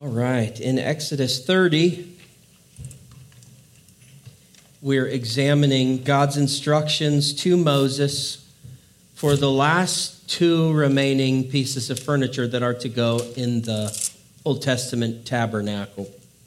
All right, in Exodus 30, we're examining God's instructions to Moses for the last two remaining pieces of furniture that are to go in the Old Testament tabernacle.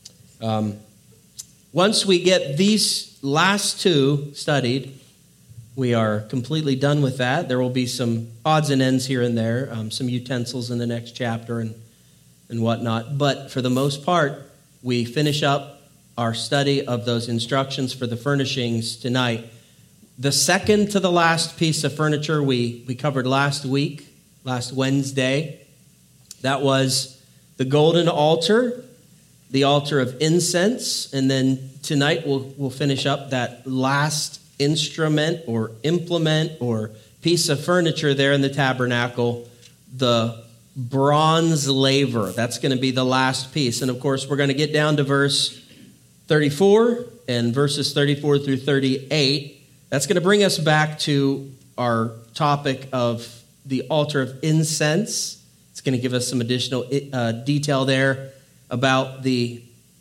Once we get these last two studied, we are completely done with that. There will be some odds and ends here and there, some utensils in the next chapter and whatnot. But for the most part, we finish up our study of those instructions for the furnishings tonight. The second to the last piece of furniture we covered last Wednesday. That was the golden altar, the altar of incense, and then tonight we'll finish up that last instrument or implement or piece of furniture there in the tabernacle, the bronze laver. That's going to be the last piece. And of course, we're going to get down to verse 34 and verses 34 through 38. That's going to bring us back to our topic of the altar of incense. It's going to give us some additional detail there about the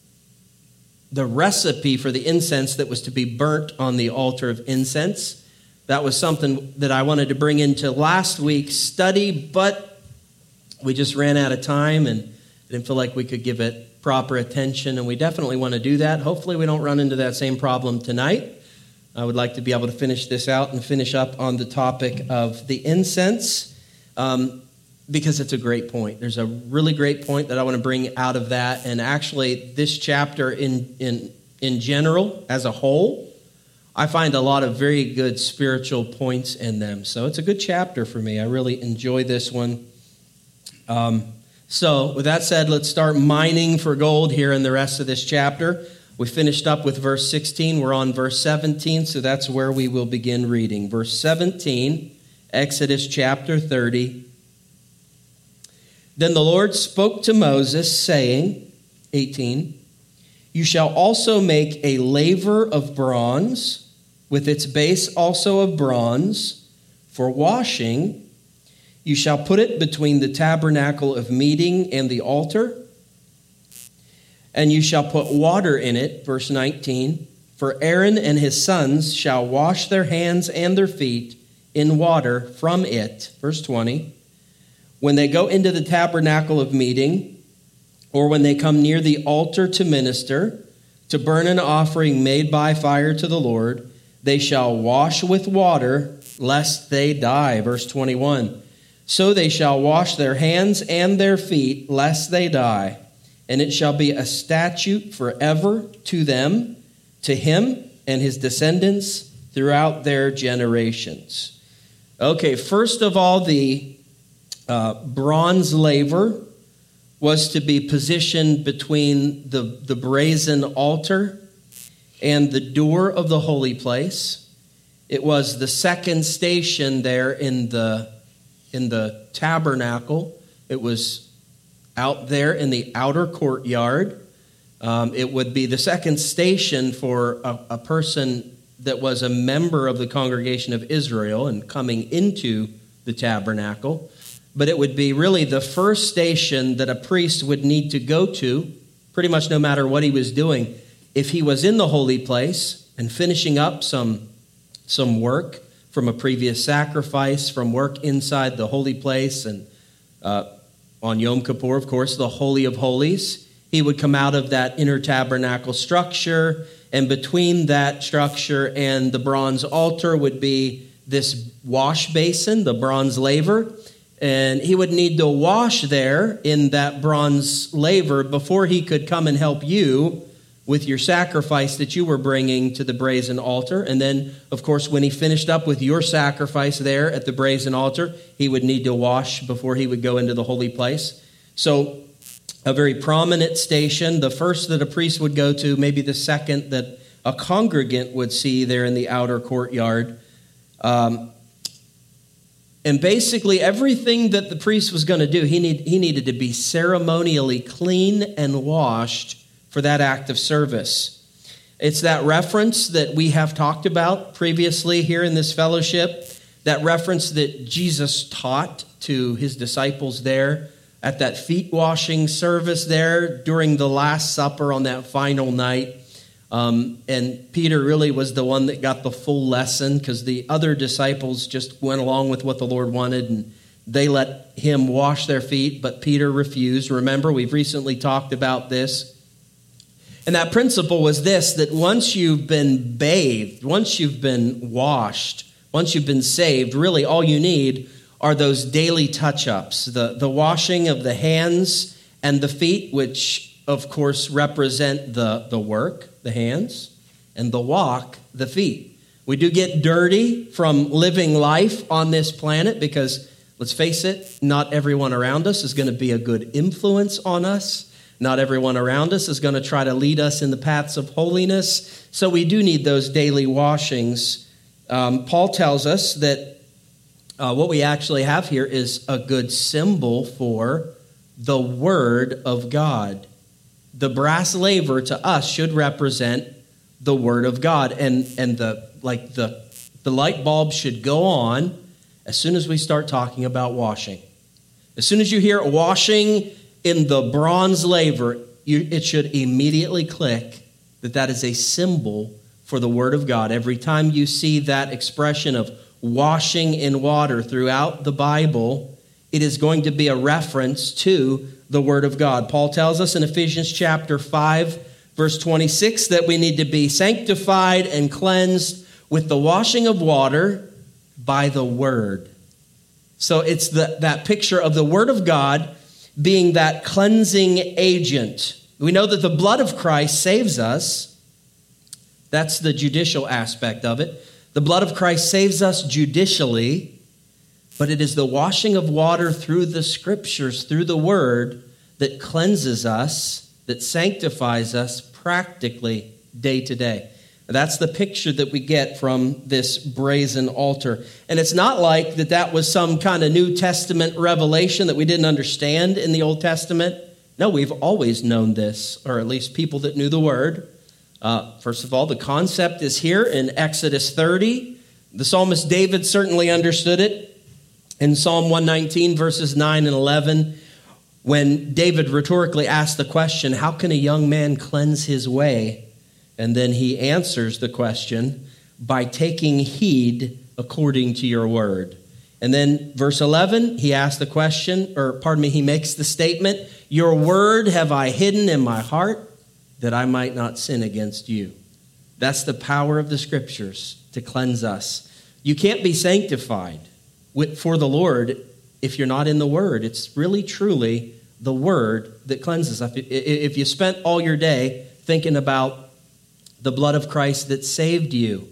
recipe for the incense that was to be burnt on the altar of incense. That was something that I wanted to bring into last week's study, but we just ran out of time and didn't feel like we could give it proper attention, and we definitely want to do that. Hopefully we don't run into that same problem tonight. I would like to be able to finish this out and finish up on the topic of the incense because it's a great point. There's a really great point that I want to bring out of that, and actually this chapter in general as a whole, I find a lot of very good spiritual points in them. So it's a good chapter for me. I really enjoy this one. So with that said, let's start mining for gold here in the rest of this chapter. We finished up with verse 16. We're on verse 17, so that's where we will begin reading. Verse 17, Exodus chapter 30. Then the Lord spoke to Moses, saying, 18, "You shall also make a laver of bronze, with its base also of bronze, for washing. You shall put it between the tabernacle of meeting and the altar, and you shall put water in it," verse 19, "for Aaron and his sons shall wash their hands and their feet in water from it," verse 20, "when they go into the tabernacle of meeting, or when they come near the altar to minister, to burn an offering made by fire to the Lord, they shall wash with water, lest they die," verse 21. "So they shall wash their hands and their feet, lest they die. And it shall be a statute forever to them, to him and his descendants throughout their generations." Okay, first of all, the bronze laver was to be positioned between the brazen altar and the door of the holy place. It was the second station there in the tabernacle. It was out there in the outer courtyard. It would be the second station for a person that was a member of the congregation of Israel and coming into the tabernacle. But it would be really the first station that a priest would need to go to, pretty much no matter what he was doing. If he was in the holy place and finishing up some work from a previous sacrifice, from work inside the holy place, and on Yom Kippur, of course, the Holy of Holies, he would come out of that inner tabernacle structure, and between that structure and the bronze altar would be this wash basin, the bronze laver, and he would need to wash there in that bronze laver before he could come and help you with your sacrifice that you were bringing to the brazen altar. And then, of course, when he finished up with your sacrifice there at the brazen altar, he would need to wash before he would go into the holy place. So a very prominent station, the first that a priest would go to, maybe the second that a congregant would see there in the outer courtyard. And basically everything that the priest was going to do, he needed to be ceremonially clean and washed for that act of service. It's that reference that we have talked about previously here in this fellowship, that reference that Jesus taught to his disciples there at that feet washing service there during the Last Supper on that final night. And Peter really was the one that got the full lesson because the other disciples just went along with what the Lord wanted and they let him wash their feet, but Peter refused. Remember, we've recently talked about this. And that principle was this, that once you've been bathed, once you've been washed, once you've been saved, really all you need are those daily touch-ups, the washing of the hands and the feet, which of course represent the work, the hands, and the walk, the feet. We do get dirty from living life on this planet because, let's face it, not everyone around us is going to be a good influence on us. Not everyone around us is going to try to lead us in the paths of holiness. So we do need those daily washings. Paul tells us that what we actually have here is a good symbol for the Word of God. The brass laver to us should represent the Word of God. And the light bulb should go on as soon as we start talking about washing. As soon as you hear washing in the bronze laver, it should immediately click that is a symbol for the Word of God. Every time you see that expression of washing in water throughout the Bible, it is going to be a reference to the Word of God. Paul tells us in Ephesians chapter 5, verse 26, that we need to be sanctified and cleansed with the washing of water by the Word. So it's that picture of the Word of God being that cleansing agent. We know that the blood of Christ saves us. That's the judicial aspect of it. The blood of Christ saves us judicially, but it is the washing of water through the Scriptures, through the Word, that cleanses us, that sanctifies us practically day to day. That's the picture that we get from this brazen altar. And it's not like that was some kind of New Testament revelation that we didn't understand in the Old Testament. No, we've always known this, or at least people that knew the Word. First of all, the concept is here in Exodus 30. The psalmist David certainly understood it. In Psalm 119, verses 9 and 11, when David rhetorically asked the question, how can a young man cleanse his way? And then he answers the question by taking heed according to your word. And then verse 11, he asks the question, he makes the statement, your word have I hidden in my heart that I might not sin against you. That's the power of the Scriptures to cleanse us. You can't be sanctified for the Lord if you're not in the Word. It's really, truly the Word that cleanses us. If you spent all your day thinking about the blood of Christ that saved you,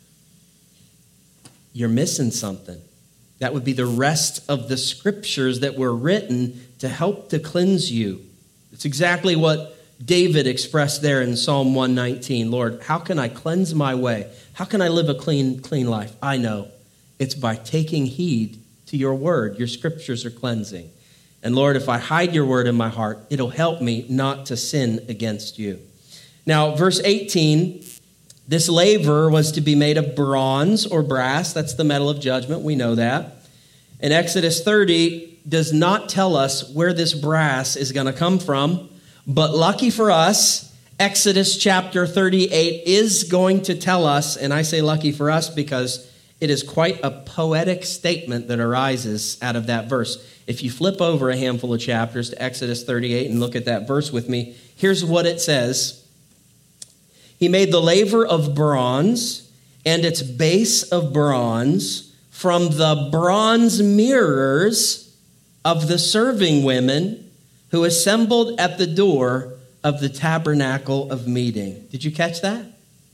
you're missing something. That would be the rest of the Scriptures that were written to help to cleanse you. It's exactly what David expressed there in Psalm 119. Lord, how can I cleanse my way? How can I live a clean life? I know. It's by taking heed to your word. Your Scriptures are cleansing. And Lord, if I hide your word in my heart, it'll help me not to sin against you. Now, verse 18, this laver was to be made of bronze or brass. That's the metal of judgment. We know that. And Exodus 30 does not tell us where this brass is going to come from. But lucky for us, Exodus chapter 38 is going to tell us, and I say lucky for us because it is quite a poetic statement that arises out of that verse. If you flip over a handful of chapters to Exodus 38 and look at that verse with me, here's what it says. He made the laver of bronze and its base of bronze from the bronze mirrors of the serving women who assembled at the door of the tabernacle of meeting. Did you catch that?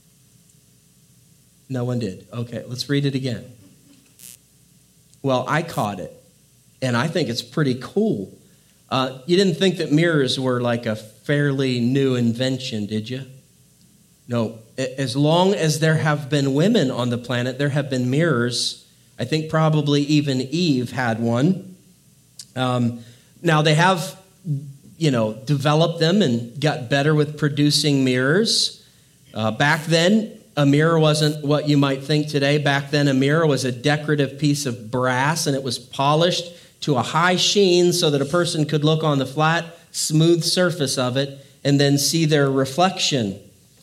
No one did. Okay, let's read it again. Well, I caught it, and I think it's pretty cool. You didn't think that mirrors were like a fairly new invention, did you? No, as long as there have been women on the planet, there have been mirrors. I think probably even Eve had one. Now, they have, developed them and got better with producing mirrors. Back then, a mirror wasn't what you might think today. Back then, a mirror was a decorative piece of brass, and it was polished to a high sheen so that a person could look on the flat, smooth surface of it and then see their reflection.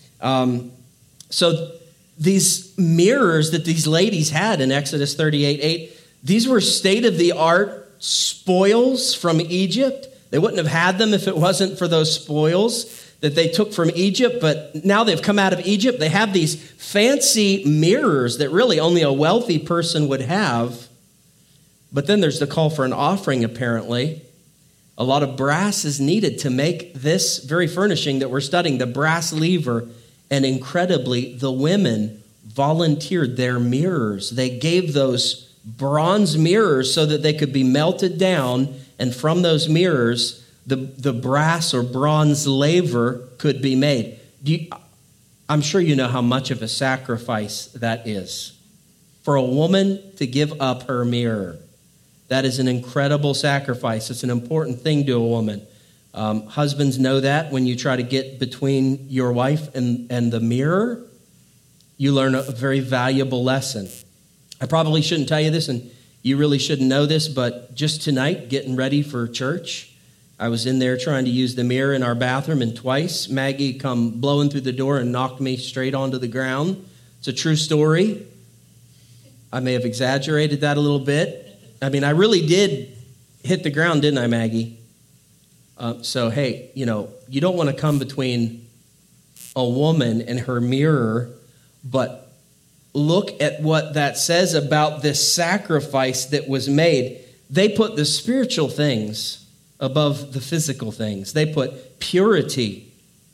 So these mirrors that these ladies had in Exodus 38:8, these were state-of-the-art spoils from Egypt. They wouldn't have had them if it wasn't for those spoils that they took from Egypt, but now they've come out of Egypt. They have these fancy mirrors that really only a wealthy person would have. But then there's the call for an offering, apparently. A lot of brass is needed to make this very furnishing that we're studying, the brass lever. And incredibly, the women volunteered their mirrors. They gave those bronze mirrors so that they could be melted down, and from those mirrors, the brass or bronze laver could be made. I'm sure you know how much of a sacrifice that is. For a woman to give up her mirror, that is an incredible sacrifice. It's an important thing to a woman. Husbands know that when you try to get between your wife and the mirror, you learn a very valuable lesson. I probably shouldn't tell you this, and you really shouldn't know this, but just tonight, getting ready for church, I was in there trying to use the mirror in our bathroom, and twice Maggie come blowing through the door and knocked me straight onto the ground. It's a true story. I may have exaggerated that a little bit. I mean, I really did hit the ground, didn't I, Maggie? So, hey, you don't want to come between a woman and her mirror, but look at what that says about this sacrifice that was made. They put the spiritual things above the physical things. They put purity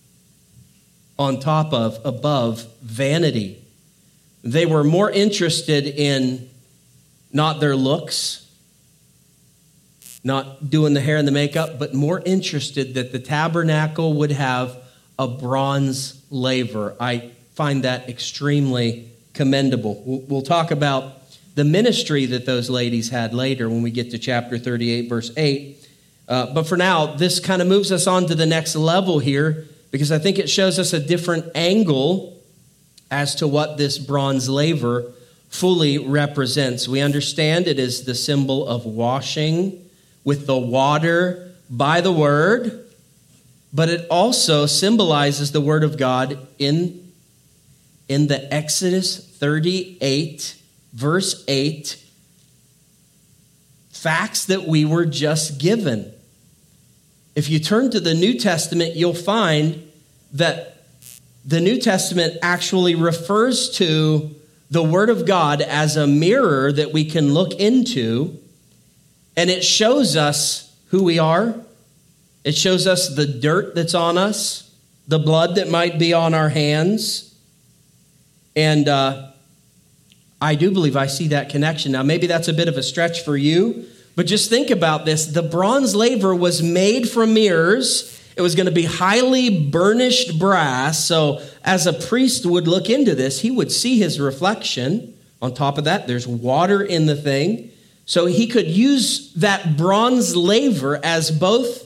above vanity. They were more interested in not their looks, not doing the hair and the makeup, but more interested that the tabernacle would have a bronze laver. I find that extremely commendable. We'll talk about the ministry that those ladies had later when we get to chapter 38, verse 8. But for now, this kind of moves us on to the next level here, because I think it shows us a different angle as to what this bronze laver fully represents. We understand it is the symbol of washing with the water by the word, but it also symbolizes the word of God in the Exodus 38, verse 8, facts that we were just given. If you turn to the New Testament, you'll find that the New Testament actually refers to the Word of God as a mirror that we can look into, and it shows us who we are. It shows us the dirt that's on us, the blood that might be on our hands, and I do believe I see that connection. Now, maybe that's a bit of a stretch for you, but just think about this. The bronze laver was made from mirrors. It was going to be highly burnished brass. So as a priest would look into this, he would see his reflection. On top of that, there's water in the thing. So he could use that bronze laver as both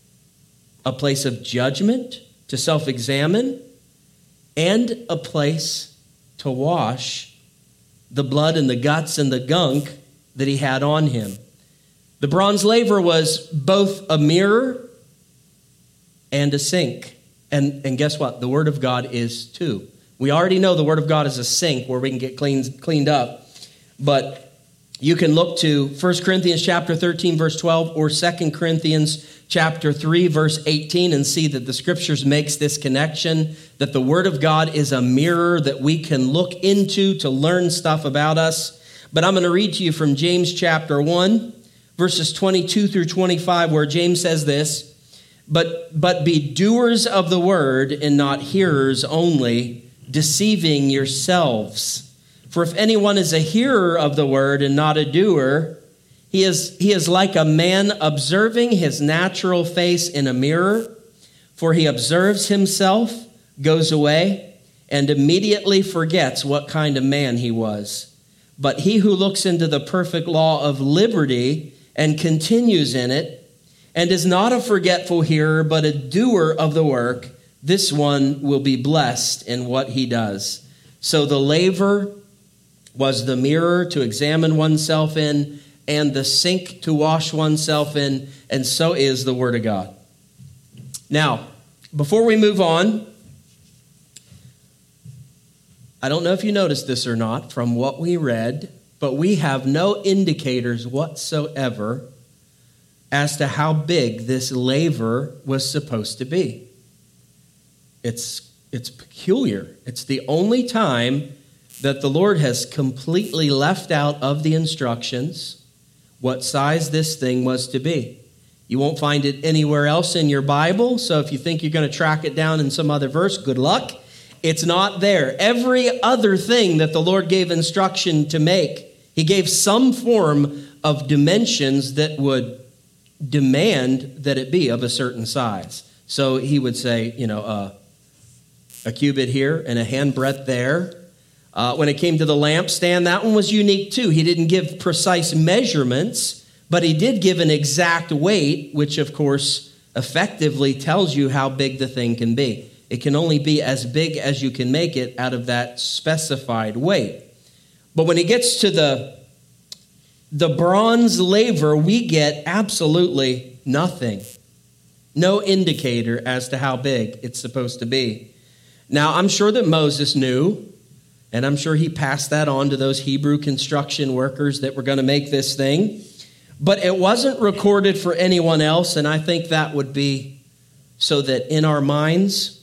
a place of judgment to self-examine and a place to wash the blood and the guts and the gunk that he had on him. The bronze laver was both a mirror and a sink. And guess what? The Word of God is too. We already know the Word of God is a sink where we can get cleaned up. But you can look to 1 Corinthians chapter 13, verse 12, or 2 Corinthians chapter 3, verse 18, and see that the Scriptures makes this connection, that the Word of God is a mirror that we can look into to learn stuff about us. But I'm going to read to you from James chapter 1, verses 22 through 25, where James says this, But be doers of the word and not hearers only, deceiving yourselves. For if anyone is a hearer of the word and not a doer, he is like a man observing his natural face in a mirror. For he observes himself, goes away, and immediately forgets what kind of man he was. But he who looks into the perfect law of liberty and continues in it, and is not a forgetful hearer, but a doer of the work, this one will be blessed in what he does. So the laver was the mirror to examine oneself in, and the sink to wash oneself in, and so is the Word of God. Now, before we move on, I don't know if you noticed this or not from what we read, but we have no indicators whatsoever as to how big this laver was supposed to be. It's peculiar. It's the only time that the Lord has completely left out of the instructions what size this thing was to be. You won't find it anywhere else in your Bible, so if you think you're going to track it down in some other verse, good luck. It's not there. Every other thing that the Lord gave instruction to make, he gave some form of dimensions that would demand that it be of a certain size. So he would say, a cubit here and a handbreadth there. When it came to the lampstand, that one was unique too. He didn't give precise measurements, but he did give an exact weight, which of course effectively tells you how big the thing can be. It can only be as big as you can make it out of that specified weight. But when it gets to the bronze laver, we get absolutely nothing. No indicator as to how big it's supposed to be. Now, I'm sure that Moses knew, and I'm sure he passed that on to those Hebrew construction workers that were going to make this thing. But it wasn't recorded for anyone else, and I think that would be so that in our minds,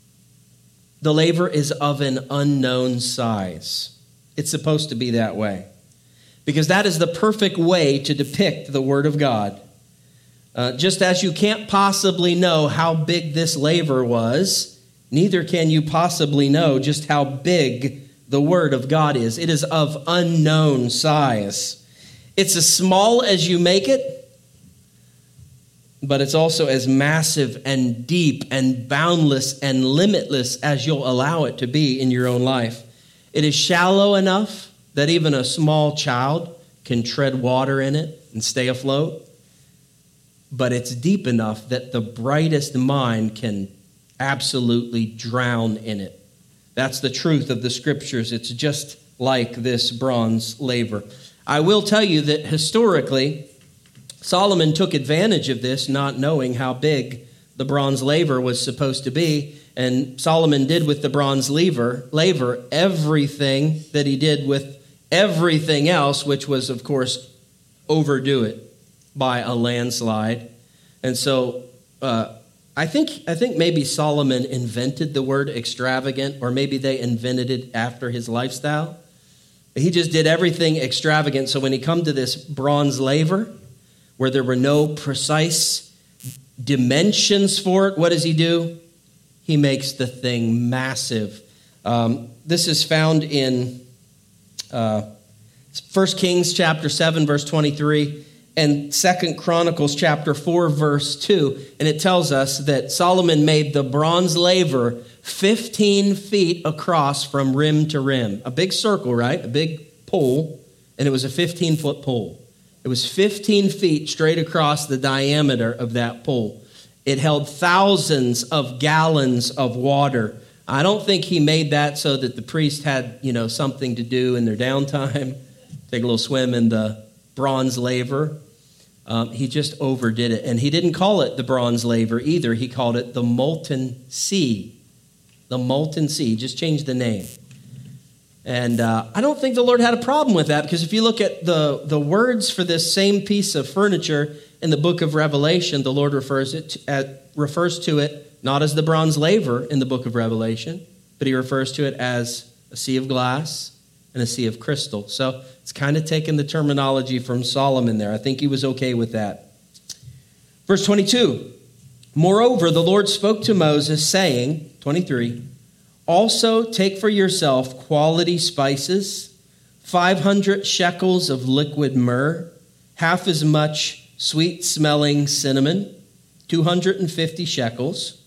the laver is of an unknown size. It's supposed to be that way, because that is the perfect way to depict the Word of God. Just as you can't possibly know how big this laver was, neither can you possibly know just how big the Word of God is. It is of unknown size. It's as small as you make it, but it's also as massive and deep and boundless and limitless as you'll allow it to be in your own life. It is shallow enough that even a small child can tread water in it and stay afloat. But it's deep enough that the brightest mind can absolutely drown in it. That's the truth of the Scriptures. It's just like this bronze laver. I will tell you that historically, Solomon took advantage of this, not knowing how big the bronze laver was supposed to be. And Solomon did with the bronze laver everything that he did with everything else, which was, of course, overdo it by a landslide. And so I think maybe Solomon invented the word extravagant, or maybe they invented it after his lifestyle. He just did everything extravagant. So when he come to this bronze laver, where there were no precise dimensions for it, what does he do? He makes the thing massive. This is found in 1 Kings chapter 7, verse 23, and 2 Chronicles chapter 4, verse 2. And it tells us that Solomon made the bronze laver 15 feet across from rim to rim. A big circle, right? A big pole, and it was a 15-foot pole. It was 15 feet straight across the diameter of that pole. It held thousands of gallons of water. I don't think he made that so that the priest had, something to do in their downtime, take a little swim in the bronze laver. He just overdid it. And he didn't call it the bronze laver either. He called it the molten sea. The molten sea. Just changed the name. And I don't think the Lord had a problem with that, because if you look at the words for this same piece of furniture in the book of Revelation, the Lord refers to it not as the bronze laver in the book of Revelation, but he refers to it as a sea of glass and a sea of crystal. So it's kind of taking the terminology from Solomon there. I think he was okay with that. Verse 22, moreover, the Lord spoke to Moses saying, 23, also take for yourself quality spices, 500 shekels of liquid myrrh, half as much sweet-smelling cinnamon, 250 shekels,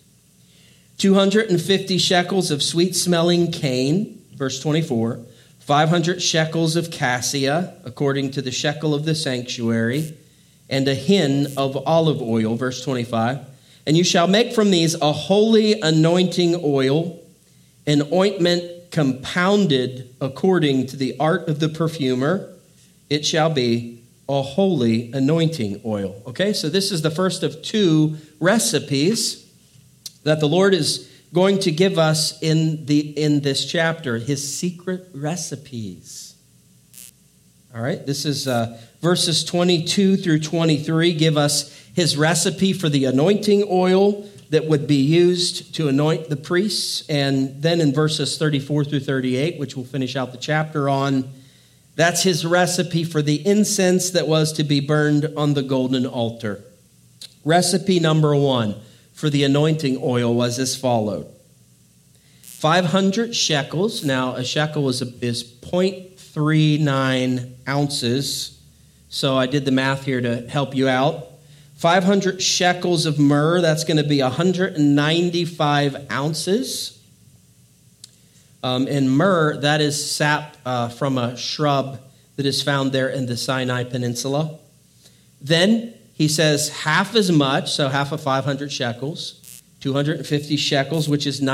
250 shekels of sweet-smelling cane, verse 24, 500 shekels of cassia, according to the shekel of the sanctuary, and a hin of olive oil, verse 25. And you shall make from these a holy anointing oil, an ointment compounded according to the art of the perfumer. It shall be a holy anointing oil. Okay, so this is the first of two recipes that the Lord is going to give us in this chapter, his secret recipes. All right, this is verses 22 through 23 give us his recipe for the anointing oil that would be used to anoint the priests. And then in verses 34 through 38, which we'll finish out the chapter on, that's his recipe for the incense that was to be burned on the golden altar. Recipe number 1 for the anointing oil was as followed. 500 shekels. Now, a shekel is 0.39 ounces. So I did the math here to help you out. 500 shekels of myrrh, that's going to be 195 ounces. And myrrh, that is sap from a shrub that is found there in the Sinai Peninsula. Then he says half as much, so half of 500 shekels, 250 shekels, which is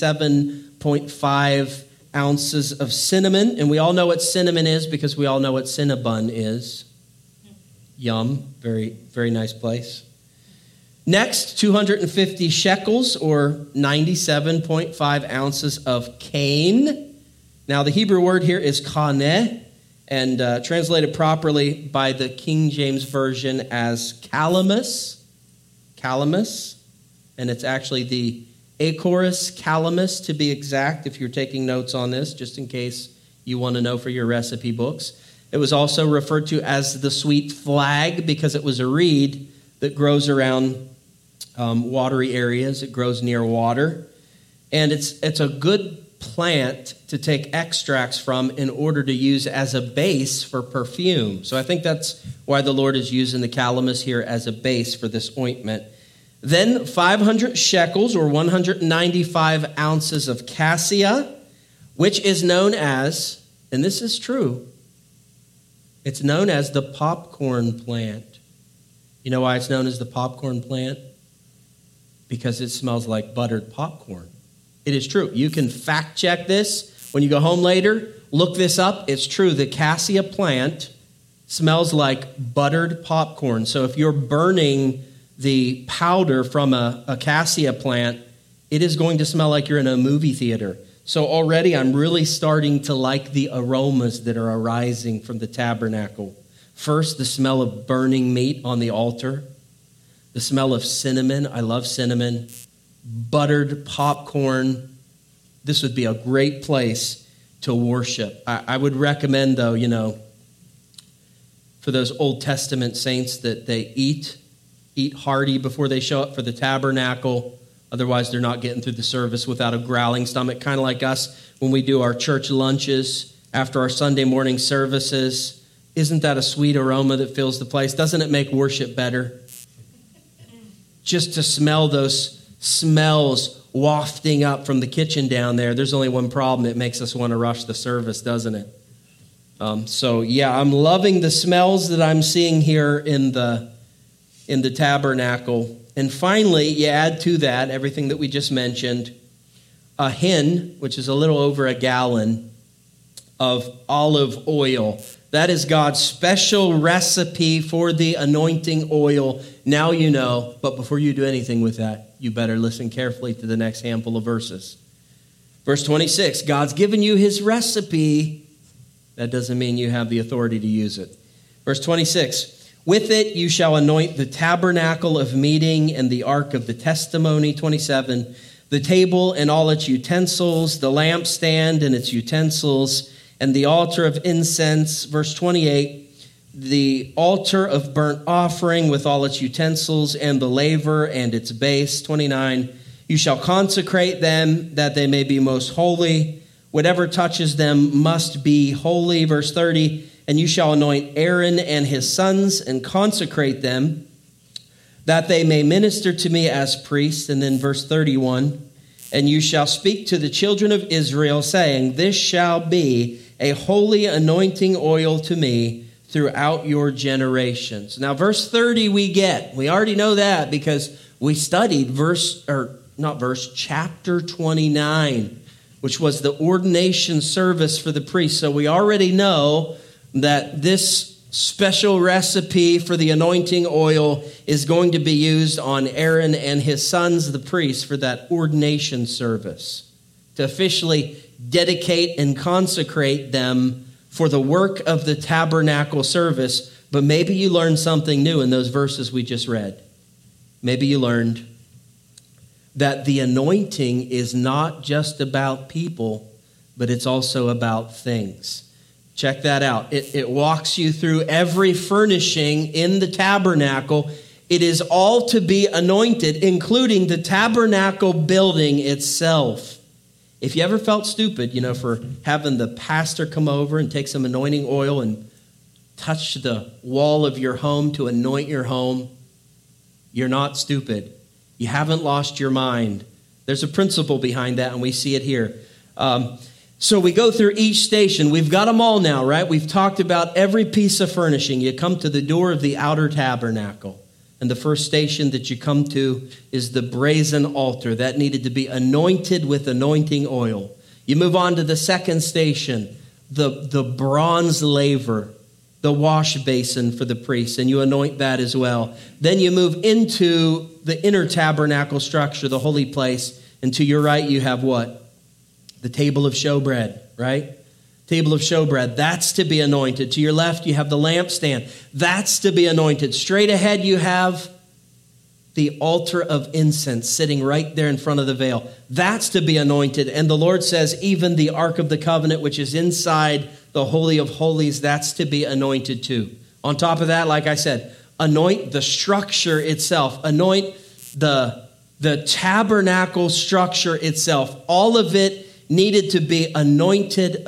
97.5 ounces of cinnamon. And we all know what cinnamon is because we all know what Cinnabon is. Yum, very, very nice place. Next, 250 shekels, or 97.5 ounces of cane. Now, the Hebrew word here is kaneh, and translated properly by the King James Version as calamus. Calamus. And it's actually the Acorus calamus, to be exact, if you're taking notes on this, just in case you want to know for your recipe books. It was also referred to as the sweet flag because it was a reed that grows around watery areas. It grows near water. And it's a good plant to take extracts from in order to use as a base for perfume. So I think that's why the Lord is using the calamus here as a base for this ointment. Then 500 shekels, or 195 ounces of cassia, which is known as, and this is true, it's known as the popcorn plant. You know why it's known as the popcorn plant? Because it smells like buttered popcorn. It is true. You can fact check this. When you go home later, look this up. It's true. The cassia plant smells like buttered popcorn. So if you're burning the powder from a cassia plant, it is going to smell like you're in a movie theater. So already I'm really starting to like the aromas that are arising from the tabernacle. First, the smell of burning meat on the altar. The smell of cinnamon. I love cinnamon. Buttered popcorn. This would be a great place to worship. I would recommend, though, for those Old Testament saints that they eat hearty before they show up for the tabernacle. Otherwise, they're not getting through the service without a growling stomach, kind of like us when we do our church lunches after our Sunday morning services. Isn't that a sweet aroma that fills the place? Doesn't it make worship better? Just to smell those smells wafting up from the kitchen down there. There's only one problem. It makes us want to rush the service, doesn't it? I'm loving the smells that I'm seeing here in the tabernacle. And finally, you add to that everything that we just mentioned, a hin, which is a little over a gallon of olive oil. That is God's special recipe for the anointing oil. Now you know, but before you do anything with that, you better listen carefully to the next handful of verses. Verse 26, God's given you his recipe. That doesn't mean you have the authority to use it. Verse 26, with it you shall anoint the tabernacle of meeting and the ark of the testimony. 27, the table and all its utensils, the lampstand and its utensils, and the altar of incense. Verse 28, the altar of burnt offering with all its utensils and the laver and its base. 29, you shall consecrate them that they may be most holy. Whatever touches them must be holy. Verse 30, and you shall anoint Aaron and his sons and consecrate them that they may minister to me as priests. And then verse 31, and you shall speak to the children of Israel, saying, this shall be a holy anointing oil to me throughout your generations. Now, verse 30 we already know that because we studied chapter 29, which was the ordination service for the priest. So we already know that this special recipe for the anointing oil is going to be used on Aaron and his sons, the priests, for that ordination service, to officially dedicate and consecrate them for the work of the tabernacle service. But maybe you learned something new in those verses we just read. Maybe you learned that the anointing is not just about people, but it's also about things. Check that out. It walks you through every furnishing in the tabernacle. It is all to be anointed, including the tabernacle building itself. If you ever felt stupid, for having the pastor come over and take some anointing oil and touch the wall of your home to anoint your home, you're not stupid. You haven't lost your mind. There's a principle behind that, and we see it here. So we go through each station. We've got them all now, right? We've talked about every piece of furnishing. You come to the door of the outer tabernacle, and the first station that you come to is the brazen altar. That needed to be anointed with anointing oil. You move on to the second station, the bronze laver, the wash basin for the priests, and you anoint that as well. Then you move into the inner tabernacle structure, the holy place, and to your right you have what? The table of showbread, right? Table of showbread, that's to be anointed. To your left, you have the lampstand. That's to be anointed. Straight ahead, you have the altar of incense sitting right there in front of the veil. That's to be anointed. And the Lord says, even the Ark of the Covenant, which is inside the Holy of Holies, that's to be anointed too. On top of that, like I said, anoint the structure itself. Anoint the tabernacle structure itself. All of it needed to be anointing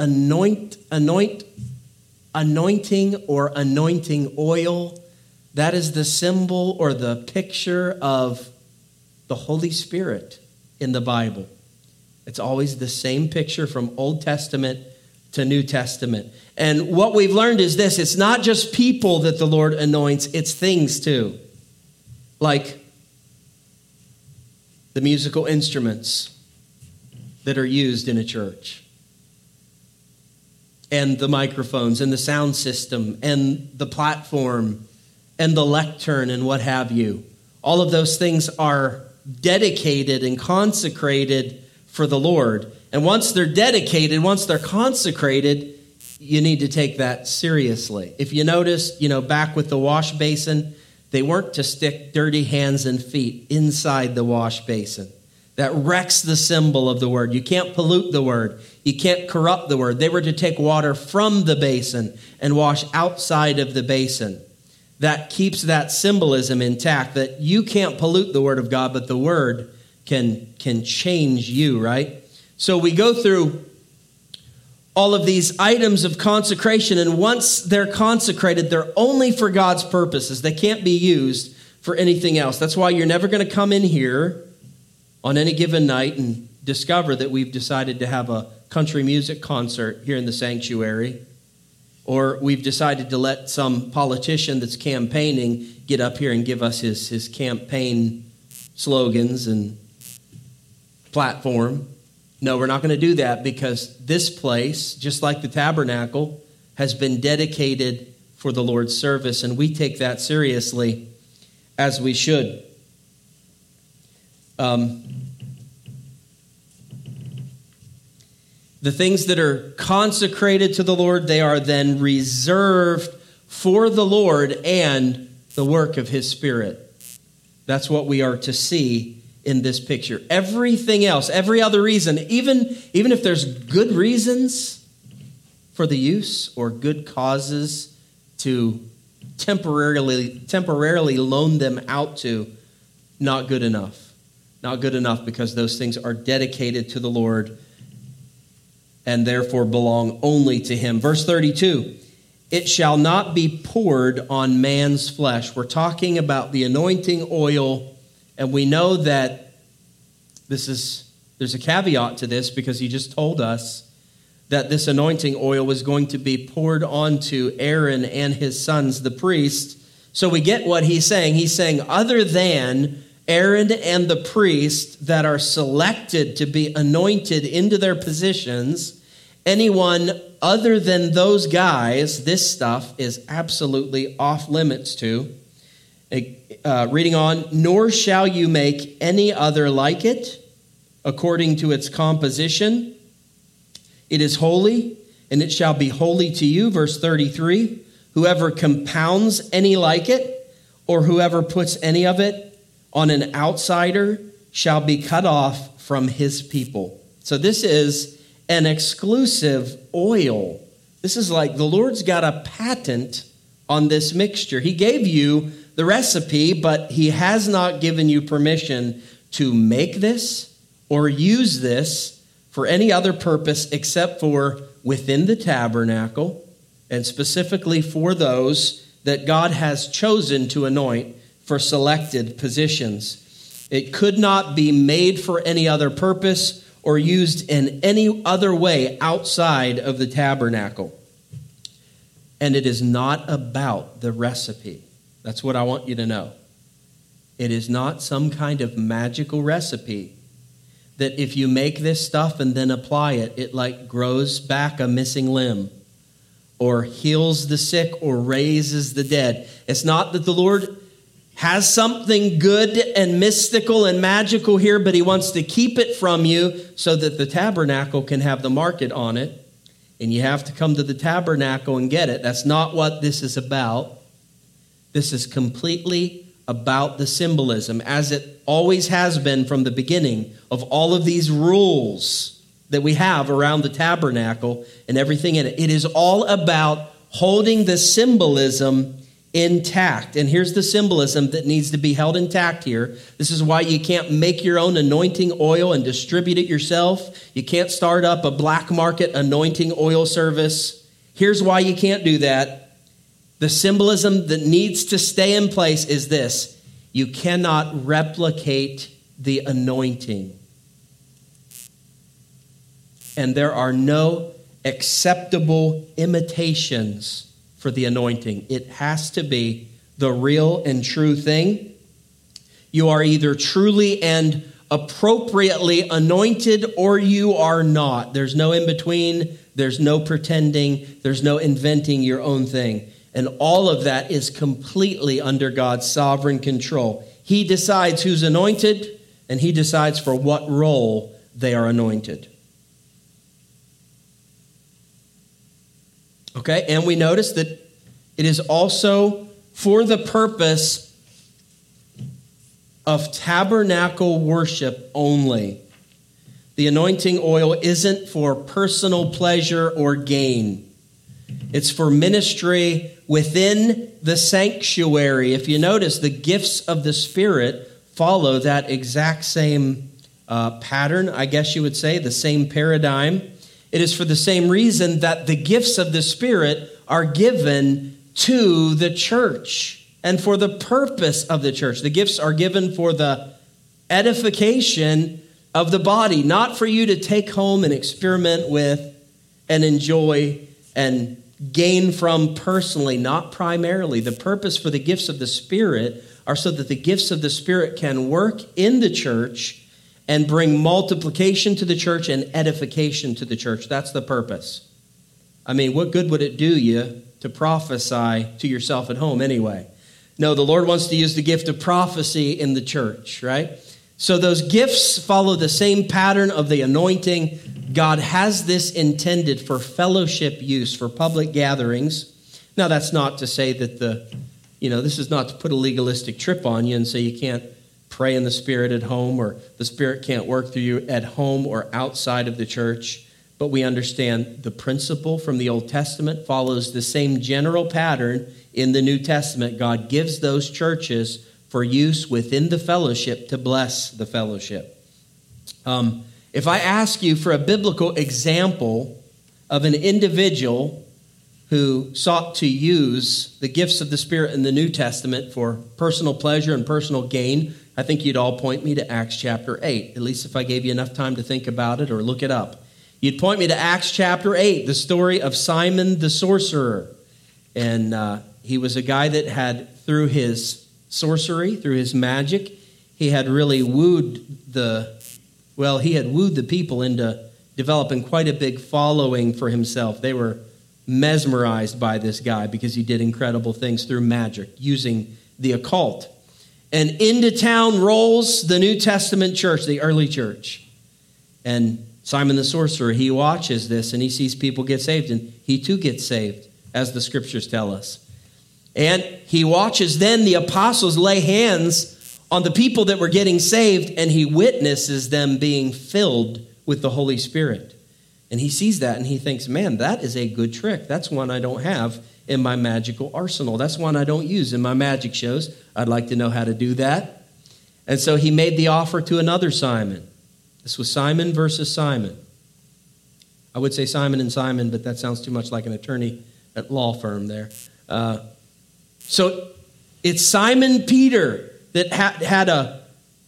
or anointing oil. That is the symbol or the picture of the Holy Spirit in the Bible. It's always the same picture from Old Testament to New Testament. And what we've learned is this: it's not just people that the Lord anoints, it's things too. Like the musical instruments that are used in a church, and the microphones, and the sound system, and the platform, and the lectern, and what have you. All of those things are dedicated and consecrated for the Lord. And once they're dedicated, once they're consecrated, you need to take that seriously. If you notice, back with the wash basin, they weren't to stick dirty hands and feet inside the wash basin. That wrecks the symbol of the word. You can't pollute the word. You can't corrupt the word. They were to take water from the basin and wash outside of the basin. That keeps that symbolism intact, that you can't pollute the word of God, but the word can change you, right? So we go through all of these items of consecration, and once they're consecrated, they're only for God's purposes. They can't be used for anything else. That's why you're never going to come in here on any given night and discover that we've decided to have a country music concert here in the sanctuary, or we've decided to let some politician that's campaigning get up here and give us his campaign slogans and platform. No, we're not going to do that, because this place, just like the tabernacle, has been dedicated for the Lord's service, and we take that seriously, as we should. The things that are consecrated to the Lord, they are then reserved for the Lord and the work of His Spirit. That's what we are to see in this picture. Everything else, every other reason, even if there's good reasons for the use or good causes to temporarily loan them out to, not good enough. Not good enough, because those things are dedicated to the Lord and therefore belong only to Him. Verse 32, it shall not be poured on man's flesh. We're talking about the anointing oil, and we know that there's a caveat to this, because He just told us that this anointing oil was going to be poured onto Aaron and his sons, the priests. So we get what He's saying. He's saying, other than Aaron and the priests that are selected to be anointed into their positions, anyone other than those guys, this stuff is absolutely off limits to. Reading on, nor shall you make any other like it according to its composition. It is holy, and it shall be holy to you. Verse 33, whoever compounds any like it, or whoever puts any of it on an outsider shall be cut off from his people. So this is an exclusive oil. This is like the Lord's got a patent on this mixture. He gave you the recipe, but he has not given you permission to make this or use this for any other purpose except for within the tabernacle, and specifically for those that God has chosen to anoint for selected positions. It could not be made for any other purpose or used in any other way outside of the tabernacle. And it is not about the recipe. That's what I want you to know. It is not some kind of magical recipe that if you make this stuff and then apply it, it like grows back a missing limb or heals the sick or raises the dead. It's not that the Lord has something good and mystical and magical here, but he wants to keep it from you so that the tabernacle can have the market on it. And you have to come to the tabernacle and get it. That's not what this is about. This is completely about the symbolism, as it always has been from the beginning of all of these rules that we have around the tabernacle and everything in it. It is all about holding the symbolism intact. And here's the symbolism that needs to be held intact here. This is why you can't make your own anointing oil and distribute it yourself. You can't start up a black market anointing oil service. Here's why you can't do that. The symbolism that needs to stay in place is this: you cannot replicate the anointing. And there are no acceptable imitations for the anointing. It has to be the real and true thing. You are either truly and appropriately anointed or you are not. There's no in between. There's no pretending. There's no inventing your own thing. And all of that is completely under God's sovereign control. He decides who's anointed, and he decides for what role they are anointed. Okay, and we notice that it is also for the purpose of tabernacle worship only. The anointing oil isn't for personal pleasure or gain. It's for ministry within the sanctuary. If you notice, the gifts of the Spirit follow that exact same pattern, I guess you would say, the same paradigm. It is for the same reason that the gifts of the Spirit are given to the church and for the purpose of the church. The gifts are given for the edification of the body, not for you to take home and experiment with and enjoy and gain from personally, not primarily. The purpose for the gifts of the Spirit are so that the gifts of the Spirit can work in the church and bring multiplication to the church and edification to the church. That's the purpose. I mean, what good would it do you to prophesy to yourself at home anyway? No, the Lord wants to use the gift of prophecy in the church, right? So those gifts follow the same pattern of the anointing. God has this intended for fellowship use, for public gatherings. Now, that's not to say that this is not to put a legalistic trip on you and say you can't pray in the Spirit at home or the Spirit can't work through you at home or outside of the church. But we understand the principle from the Old Testament follows the same general pattern in the New Testament. God gives those churches for use within the fellowship to bless the fellowship. If I ask you for a biblical example of an individual who sought to use the gifts of the Spirit in the New Testament for personal pleasure and personal gain, I think you'd all point me to Acts chapter 8, at least if I gave you enough time to think about it or look it up. You'd point me to Acts chapter 8, the story of Simon the sorcerer. And he was a guy that had, through his sorcery, through his magic, he had really wooed the people into developing quite a big following for himself. They were mesmerized by this guy because he did incredible things through magic, using the occult. And into town rolls the New Testament church, the early church. And Simon the sorcerer, he watches this and he sees people get saved, and he too gets saved, as the scriptures tell us. And he watches then the apostles lay hands on the people that were getting saved, and he witnesses them being filled with the Holy Spirit. And he sees that and he thinks, man, that is a good trick. That's one I don't have in my magical arsenal. That's one I don't use in my magic shows. I'd like to know how to do that. And so he made the offer to another Simon. This was Simon versus Simon. I would say Simon and Simon, but that sounds too much like an attorney at law firm there. So it's Simon Peter that had a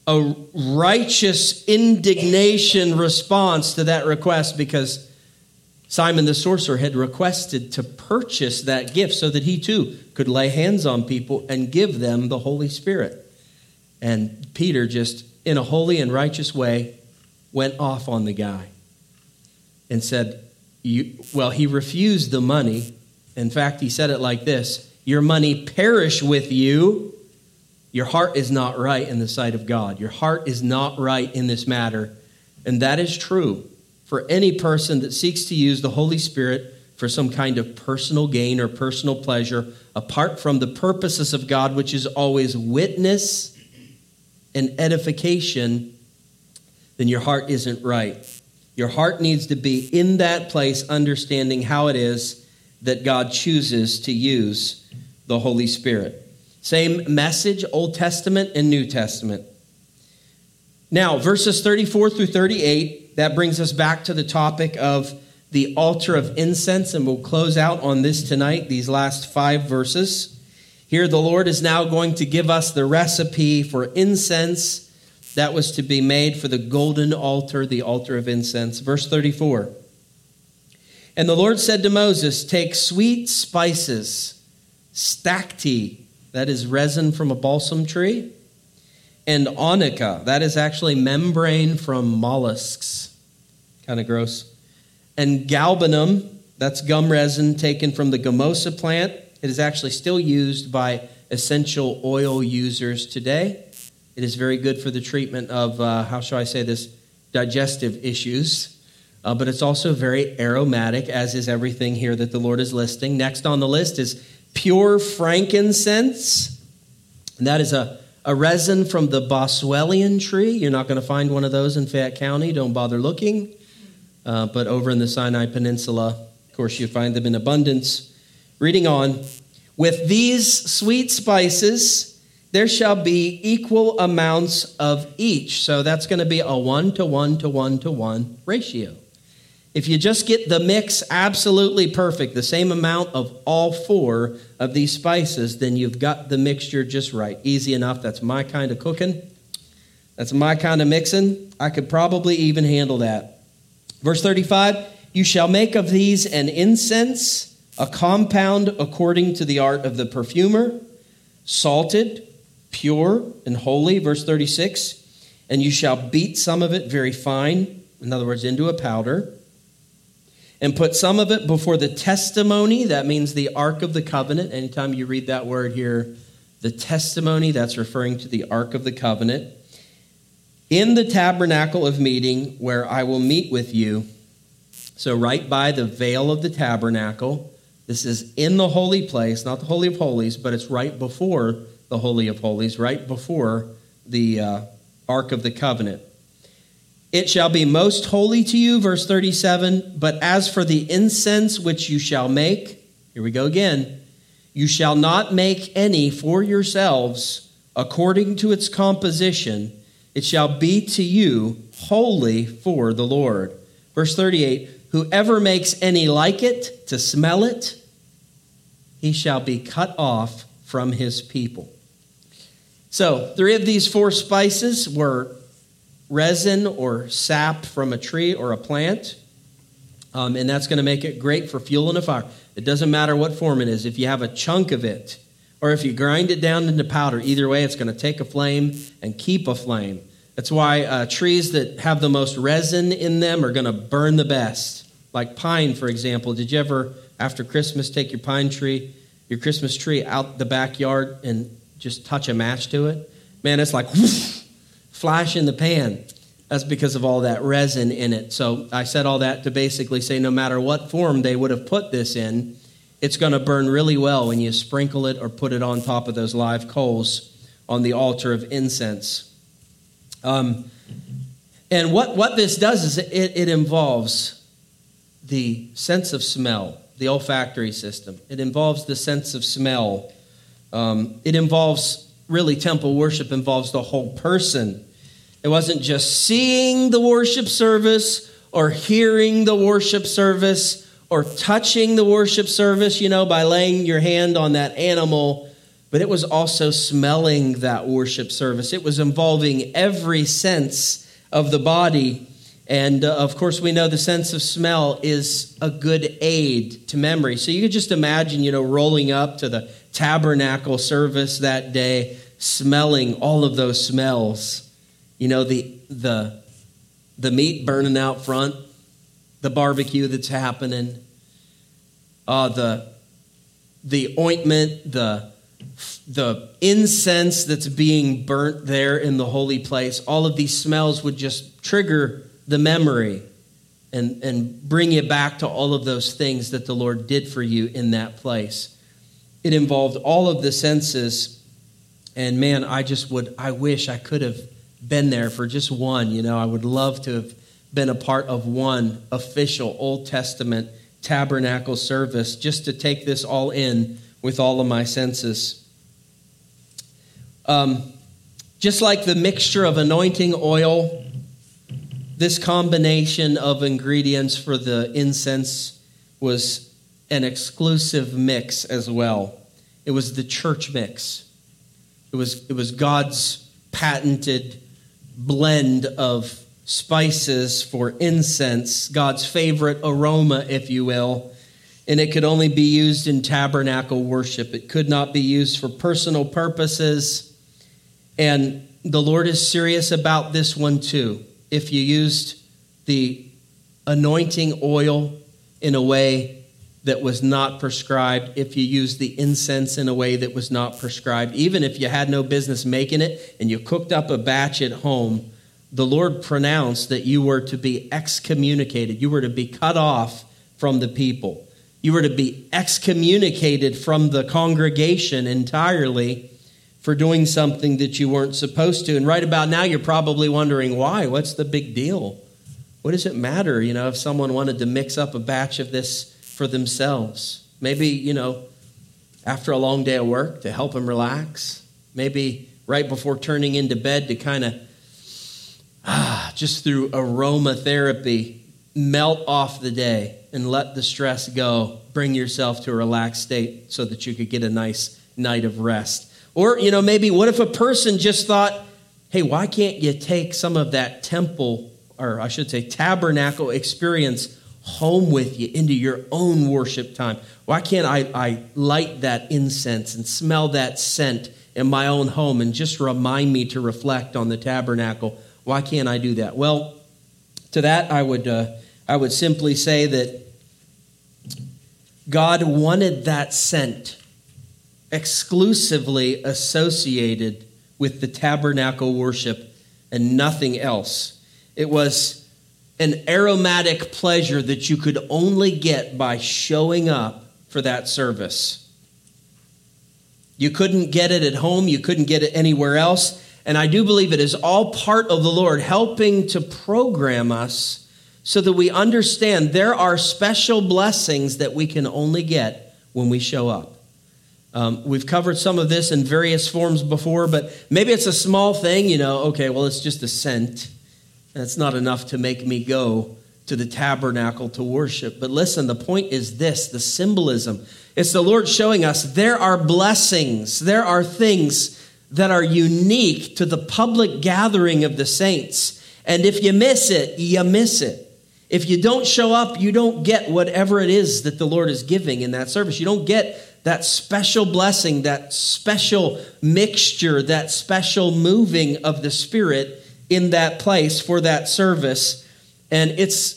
righteous indignation response to that request, because Simon the sorcerer had requested to purchase that gift so that he too could lay hands on people and give them the Holy Spirit. And Peter, just in a holy and righteous way, went off on the guy and said, he refused the money. In fact, he said it like this: your money perish with you. Your heart is not right in the sight of God. Your heart is not right in this matter. And that is true for any person that seeks to use the Holy Spirit for some kind of personal gain or personal pleasure, apart from the purposes of God, which is always witness and edification. Then your heart isn't right. Your heart needs to be in that place, understanding how it is that God chooses to use the Holy Spirit. Same message, Old Testament and New Testament. Now, verses 34 through 38, that brings us back to the topic of the altar of incense, and we'll close out on this tonight, these last 5 verses. Here, the Lord is now going to give us the recipe for incense that was to be made for the golden altar, the altar of incense. Verse 34. And the Lord said to Moses, take sweet spices, stacte, that is resin from a balsam tree, and onycha, that is actually membrane from mollusks. Kind of gross. And galbanum, that's gum resin taken from the gamosa plant. It is actually still used by essential oil users today. It is very good for the treatment of, digestive issues. But it's also very aromatic, as is everything here that the Lord is listing. Next on the list is pure frankincense. And that is a resin from the boswellian tree. You're not going to find one of those in Fayette County. Don't bother looking. But over in the Sinai Peninsula, of course, you find them in abundance. Reading on. With these sweet spices, there shall be equal amounts of each. So that's going to be a 1-to-1-to-1-to-1 ratio. If you just get the mix absolutely perfect, the same amount of all 4 of these spices, then you've got the mixture just right. Easy enough. That's my kind of cooking. That's my kind of mixing. I could probably even handle that. Verse 35, you shall make of these an incense, a compound according to the art of the perfumer, salted, pure, and holy. Verse 36, and you shall beat some of it very fine, in other words, into a powder, and put some of it before the testimony. That means the Ark of the Covenant. Anytime you read that word here, the testimony, that's referring to the Ark of the Covenant. In the tabernacle of meeting where I will meet with you. So right by the veil of the tabernacle. This is in the holy place, not the Holy of Holies, but it's right before the Holy of Holies, right before the Ark of the Covenant. It shall be most holy to you, verse 37, but as for the incense which you shall make, here we go again, you shall not make any for yourselves according to its composition. It shall be to you holy for the Lord. Verse 38, whoever makes any like it to smell it, he shall be cut off from his people. So 3 of these 4 spices were resin or sap from a tree or a plant. And that's going to make it great for fuel in a fire. It doesn't matter what form it is. If you have a chunk of it, or if you grind it down into powder, either way, it's going to take a flame and keep a flame. That's why trees that have the most resin in them are going to burn the best. Like pine, for example. Did you ever, after Christmas, take your Christmas tree out the backyard and just touch a match to it? Man, it's like whoosh, flash in the pan. That's because of all that resin in it. So I said all that to basically say no matter what form they would have put this in, it's going to burn really well when you sprinkle it or put it on top of those live coals on the altar of incense. And what this does is it involves the sense of smell, the olfactory system. It involves the sense of smell. It involves, really, temple worship involves the whole person. It wasn't just seeing the worship service or hearing the worship service or touching the worship service, by laying your hand on that animal, but it was also smelling that worship service. It was involving every sense of the body. And of course, we know the sense of smell is a good aid to memory. So you could just imagine, rolling up to the tabernacle service that day, smelling all of those smells. The meat burning out front, the barbecue that's happening, the ointment, the incense that's being burnt there in the holy place. All of these smells would just trigger the memory and bring you back to all of those things that the Lord did for you in that place. It involved all of the senses. And man, I wish I could have been there for just one. I would love to have been a part of one official Old Testament tabernacle service just to take this all in with all of my senses. Just like the mixture of anointing oil, this combination of ingredients for the incense was an exclusive mix as well. It was the church mix. It was God's patented blend of spices for incense, God's favorite aroma, if you will, and it could only be used in tabernacle worship. It could not be used for personal purposes, and the Lord is serious about this one too. If you used the anointing oil in a way that was not prescribed, if you used the incense in a way that was not prescribed, even if you had no business making it and you cooked up a batch at home, the Lord pronounced that you were to be excommunicated. You were to be cut off from the people. You were to be excommunicated from the congregation entirely for doing something that you weren't supposed to. And right about now, you're probably wondering why. What's the big deal? What does it matter, if someone wanted to mix up a batch of this for themselves? Maybe, after a long day of work to help them relax. Maybe right before turning into bed to kind of, just through aromatherapy, melt off the day and let the stress go. Bring yourself to a relaxed state so that you could get a nice night of rest. Or, maybe what if a person just thought, hey, why can't you take some of that temple, or I should say tabernacle experience home with you into your own worship time? Why can't I light that incense and smell that scent in my own home and just remind me to reflect on the tabernacle? Why can't I do that? Well, to that I would simply say that God wanted that scent exclusively associated with the tabernacle worship and nothing else. It was an aromatic pleasure that you could only get by showing up for that service. You couldn't get it at home. You couldn't get it anywhere else. And I do believe it is all part of the Lord helping to program us so that we understand there are special blessings that we can only get when we show up. We've covered some of this in various forms before, but maybe it's a small thing, okay, well, it's just a scent. That's not enough to make me go to the tabernacle to worship. But listen, the point is this, the symbolism. It's the Lord showing us there are blessings, there are things that are unique to the public gathering of the saints. And if you miss it, you miss it. If you don't show up, you don't get whatever it is that the Lord is giving in that service. You don't get that special blessing, that special mixture, that special moving of the Spirit in that place for that service. And it's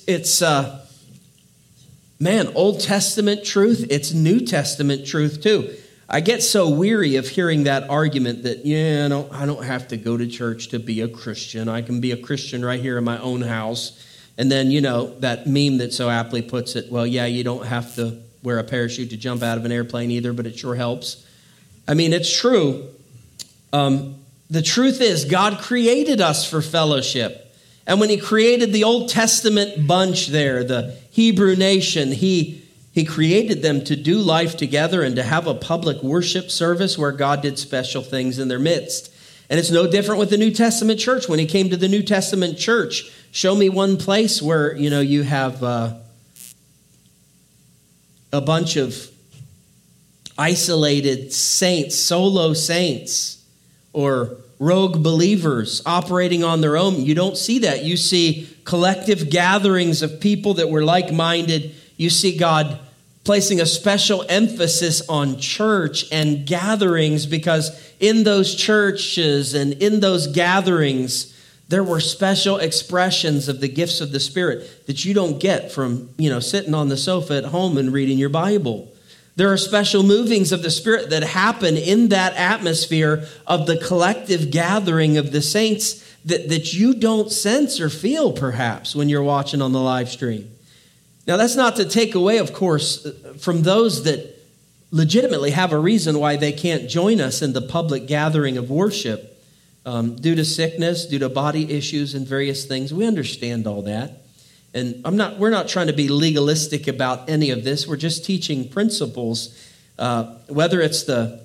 Old Testament truth. It's New Testament truth too. I get so weary of hearing that argument that, I don't have to go to church to be a Christian. I can be a Christian right here in my own house. And then, that meme that so aptly puts it, well, you don't have to wear a parachute to jump out of an airplane either, but it sure helps. I mean, it's true. The truth is, God created us for fellowship. And when he created the Old Testament bunch there, the Hebrew nation, he created them to do life together and to have a public worship service where God did special things in their midst. And it's no different with the New Testament church. When he came to the New Testament church, show me one place where, you have a bunch of isolated saints, solo saints, or rogue believers operating on their own. You don't see that. You see collective gatherings of people that were like-minded. You see God placing a special emphasis on church and gatherings, because in those churches and in those gatherings, there were special expressions of the gifts of the Spirit that you don't get from, sitting on the sofa at home and reading your Bible. There are special movings of the Spirit that happen in that atmosphere of the collective gathering of the saints that you don't sense or feel, perhaps, when you're watching on the live stream. Now, that's not to take away, of course, from those that legitimately have a reason why they can't join us in the public gathering of worship due to sickness, due to body issues and various things. We understand all that. And we're not trying to be legalistic about any of this. We're just teaching principles, whether it's the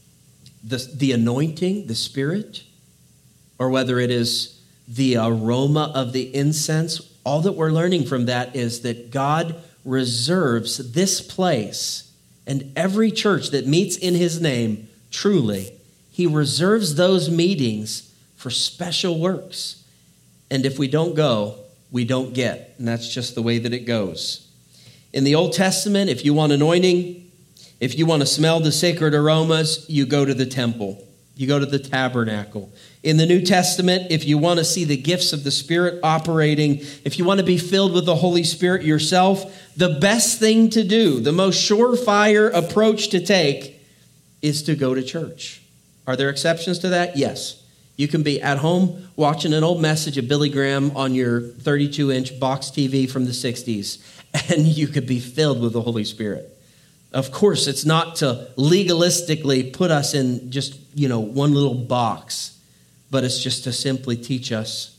anointing, the Spirit, or whether it is the aroma of the incense. All that we're learning from that is that God reserves this place and every church that meets in his name, truly, he reserves those meetings for special works. And if we don't go, we don't get. And that's just the way that it goes. In the Old Testament, if you want anointing, if you want to smell the sacred aromas, you go to the temple. You go to the tabernacle. In the New Testament, if you want to see the gifts of the Spirit operating, if you want to be filled with the Holy Spirit yourself, the best thing to do, the most surefire approach to take, is to go to church. Are there exceptions to that? Yes. You can be at home watching an old message of Billy Graham on your 32-inch box TV from the 60s, and you could be filled with the Holy Spirit. Of course, it's not to legalistically put us in just, one little box, but it's just to simply teach us.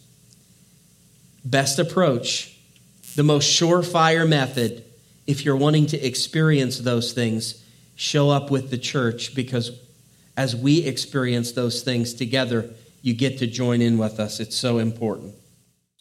Best approach, the most surefire method, if you're wanting to experience those things, show up with the church, because as we experience those things together, you get to join in with us. It's so important.